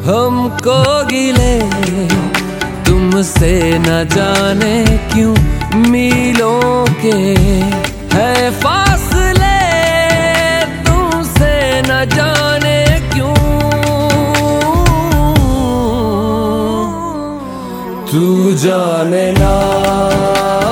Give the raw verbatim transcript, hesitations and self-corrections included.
हमको गिले तुमसे न जाने क्यों मीलों के है फासले, तुमसे न जाने क्यों। तू जाने ना